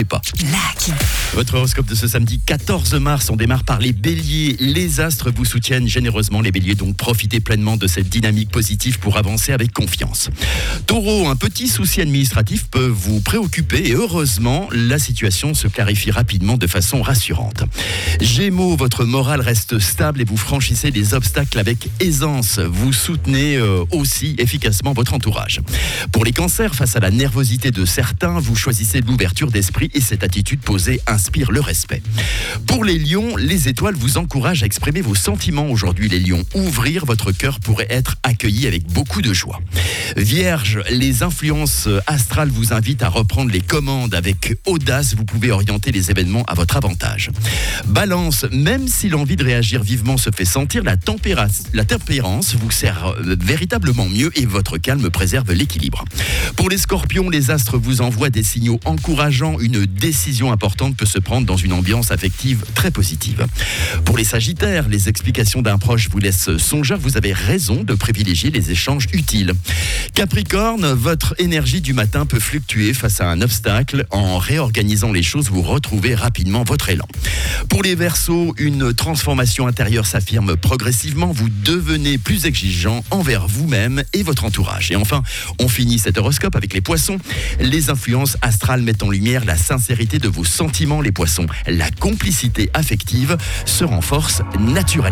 Pas. Lucky. Votre horoscope de ce samedi 14 mars, on démarre par les béliers. Les astres vous soutiennent généreusement, les béliers, donc profitez pleinement de cette dynamique positive pour avancer avec confiance. Taureau, un petit souci administratif peut vous préoccuper et heureusement, la situation se clarifie rapidement de façon rassurante. Gémeaux, votre morale reste stable et vous franchissez les obstacles avec aisance. Vous soutenez aussi efficacement votre entourage. Pour les cancers, face à la nervosité de certains, vous choisissez l'ouverture d'esprit et cette attitude posée inspire le respect. Pour les lions, les étoiles vous encouragent à exprimer vos sentiments aujourd'hui, les lions. Ouvrir votre cœur pourrait être accueilli avec beaucoup de joie. Vierge, les influences astrales vous invitent à reprendre les commandes avec audace. Vous pouvez orienter les événements à votre avantage. Balance, même si l'envie de réagir vivement se fait sentir, la tempérance vous sert véritablement mieux et votre calme préserve l'équilibre. Pour les scorpions, les astres vous envoient des signaux encourageants. Une décision importante peut se prendre dans une ambiance affective très positive. Pour les sagittaires, les explications d'un proche vous laissent songeur. Vous avez raison de privilégier les échanges utiles. Capricorne, votre énergie du matin peut fluctuer face à un obstacle. En réorganisant les choses, vous retrouvez rapidement votre élan. Pour les Verseaux, une transformation intérieure s'affirme progressivement. Vous devenez plus exigeant envers vous-même et votre entourage. Et enfin, on finit cet horoscope avec les Poissons. Les influences astrales mettent en lumière la sincérité de vos sentiments, les Poissons. La complicité affective se renforce naturellement.